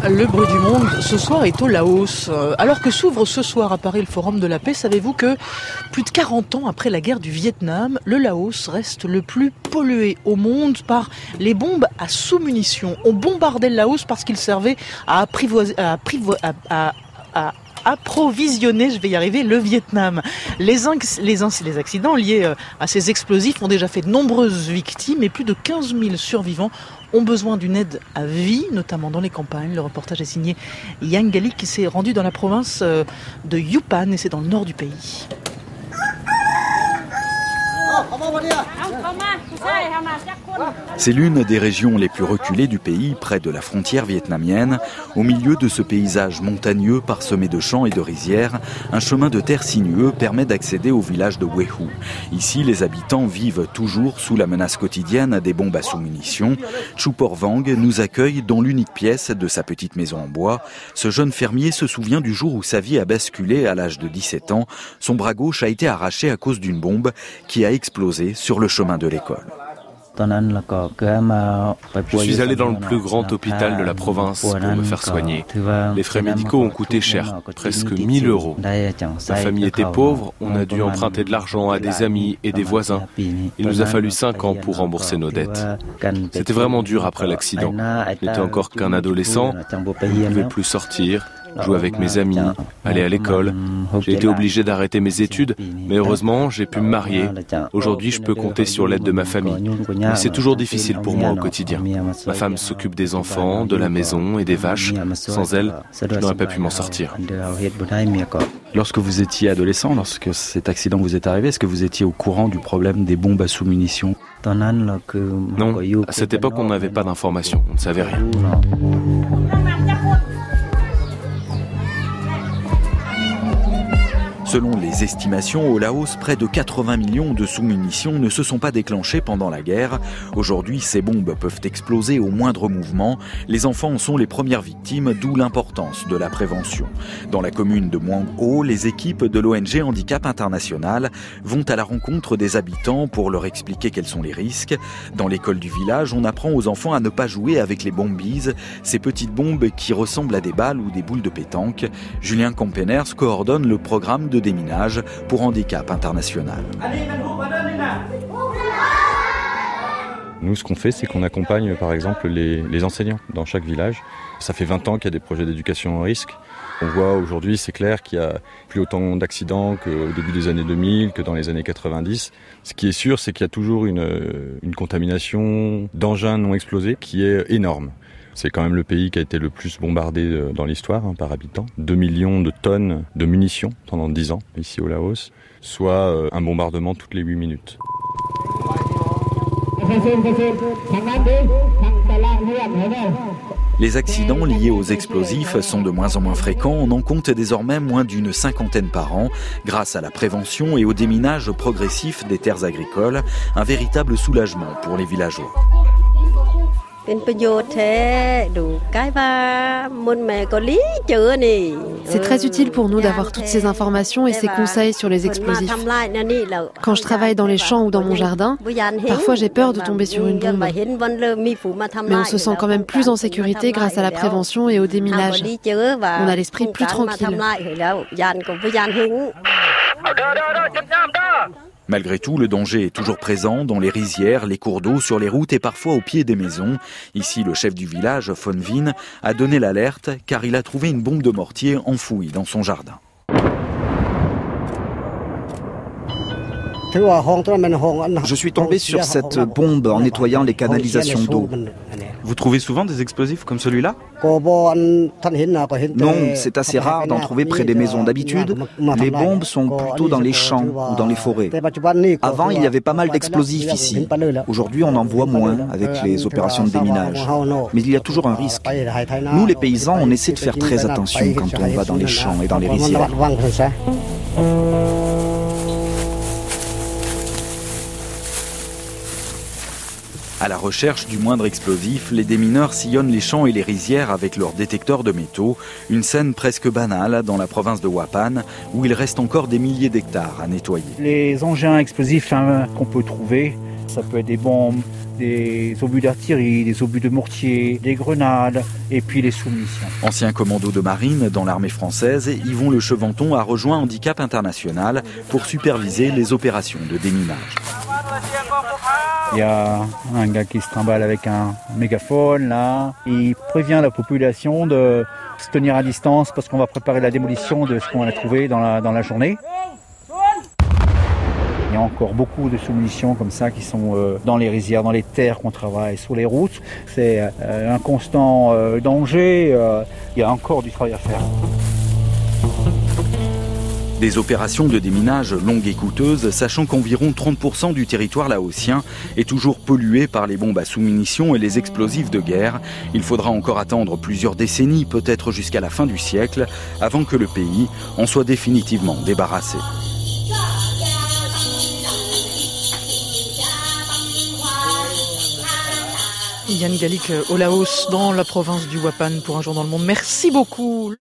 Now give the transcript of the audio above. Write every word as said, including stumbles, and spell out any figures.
Le bruit du monde, ce soir, est au Laos. Alors que s'ouvre ce soir à Paris le Forum de la paix, savez-vous que plus de quarante ans après la guerre du Vietnam, le Laos reste le plus pollué au monde par les bombes à sous-munitions. On bombardait le Laos parce qu'il servait à apprivoiser, à, apprivo- à, à, à approvisionner, je vais y arriver, le Vietnam. Les, inc- les, inc- les accidents liés à ces explosifs ont déjà fait de nombreuses victimes et plus de quinze mille survivants ont besoin d'une aide à vie, notamment dans les campagnes. Le reportage est signé Yang Gali qui s'est rendu dans la province de Yupan et c'est dans le nord du pays. C'est l'une des régions les plus reculées du pays, près de la frontière vietnamienne. Au milieu de ce paysage montagneux parsemé de champs et de rizières, un chemin de terre sinueux permet d'accéder au village de Wehu. Ici, les habitants vivent toujours sous la menace quotidienne des bombes à sous-munitions. Chupor Vang nous accueille dans l'unique pièce de sa petite maison en bois. Ce jeune fermier se souvient du jour où sa vie a basculé à l'âge de dix-sept ans. Son bras gauche a été arraché à cause d'une bombe qui a explosé sur le chemin de l'école. Je suis allé dans le plus grand hôpital de la province pour me faire soigner. Les frais médicaux ont coûté cher, presque mille euros. Ma famille était pauvre, on a dû emprunter de l'argent à des amis et des voisins. Il nous a fallu cinq ans pour rembourser nos dettes. C'était vraiment dur après l'accident. Je n'étais encore qu'un adolescent, je ne pouvais plus sortir, jouer avec mes amis, aller à l'école. J'ai été obligé d'arrêter mes études, mais heureusement, j'ai pu me marier. Aujourd'hui, je peux compter sur l'aide de ma famille. Mais c'est toujours difficile pour moi au quotidien. Ma femme s'occupe des enfants, de la maison et des vaches. Sans elle, je n'aurais pas pu m'en sortir. Lorsque vous étiez adolescent, lorsque cet accident vous est arrivé, est-ce que vous étiez au courant du problème des bombes à sous-munitions ? Non, à cette époque, on n'avait pas d'informations, on ne savait rien. Selon les estimations, au Laos, près de quatre-vingts millions de sous-munitions ne se sont pas déclenchées pendant la guerre. Aujourd'hui, ces bombes peuvent exploser au moindre mouvement. Les enfants en sont les premières victimes, d'où l'importance de la prévention. Dans la commune de Muang O, les équipes de l'O N G Handicap International vont à la rencontre des habitants pour leur expliquer quels sont les risques. Dans l'école du village, on apprend aux enfants à ne pas jouer avec les bombies, ces petites bombes qui ressemblent à des balles ou des boules de pétanque. Julien Campeners coordonne le programme de déminage pour Handicap International. Nous, ce qu'on fait, c'est qu'on accompagne, par exemple, les, les enseignants dans chaque village. Ça fait vingt ans qu'il y a des projets d'éducation au risque. On voit aujourd'hui, c'est clair, qu'il y a plus autant d'accidents qu'au début des années deux mille, que dans les années quatre-vingt-dix. Ce qui est sûr, c'est qu'il y a toujours une, une contamination d'engins non explosés qui est énorme. C'est quand même le pays qui a été le plus bombardé dans l'histoire hein, par habitant. deux millions de tonnes de munitions pendant dix ans ici au Laos, soit euh, un bombardement toutes les huit minutes. Les accidents liés aux explosifs sont de moins en moins fréquents. On en compte désormais moins d'une cinquantaine par an. Grâce à la prévention et au déminage progressif des terres agricoles, un véritable soulagement pour les villageois. C'est très utile pour nous d'avoir toutes ces informations et ces conseils sur les explosifs. Quand je travaille dans les champs ou dans mon jardin, parfois j'ai peur de tomber sur une bombe. Mais on se sent quand même plus en sécurité grâce à la prévention et au déminage. On a l'esprit plus tranquille. Malgré tout, le danger est toujours présent dans les rizières, les cours d'eau, sur les routes et parfois au pied des maisons. Ici, le chef du village, Phon Vin, a donné l'alerte car il a trouvé une bombe de mortier enfouie dans son jardin. Je suis tombé sur cette bombe en nettoyant les canalisations d'eau. Vous trouvez souvent des explosifs comme celui-là ? Non, c'est assez rare d'en trouver près des maisons. D'habitude, les bombes sont plutôt dans les champs ou dans les forêts. Avant, il y avait pas mal d'explosifs ici. Aujourd'hui, on en voit moins avec les opérations de déminage. Mais il y a toujours un risque. Nous, les paysans, on essaie de faire très attention quand on va dans les champs et dans les rizières. À la recherche du moindre explosif, les démineurs sillonnent les champs et les rizières avec leurs détecteurs de métaux. Une scène presque banale dans la province de Houaphanh, où il reste encore des milliers d'hectares à nettoyer. Les engins explosifs hein, qu'on peut trouver, ça peut être des bombes des obus d'artillerie, des obus de mortier, des grenades et puis les sous-munitions. Ancien commando de marine dans l'armée française, Yvon Le Chevanton a rejoint Handicap International pour superviser les opérations de déminage. Il y a un gars qui se trimballe avec un mégaphone là. Il prévient la population de se tenir à distance parce qu'on va préparer la démolition de ce qu'on a trouvé dans la, dans la journée. Il y a encore beaucoup de sous-munitions comme ça qui sont euh, dans les rizières, dans les terres qu'on travaille, sur les routes. C'est euh, un constant euh, danger. Euh, il y a encore du travail à faire. Des opérations de déminage longues et coûteuses, sachant qu'environ trente pour cent du territoire laotien est toujours pollué par les bombes à sous-munitions et les explosifs de guerre. Il faudra encore attendre plusieurs décennies, peut-être jusqu'à la fin du siècle, avant que le pays en soit définitivement débarrassé. Yann Gallic au Laos, dans la province du Wapan, pour Un jour dans le monde. Merci beaucoup.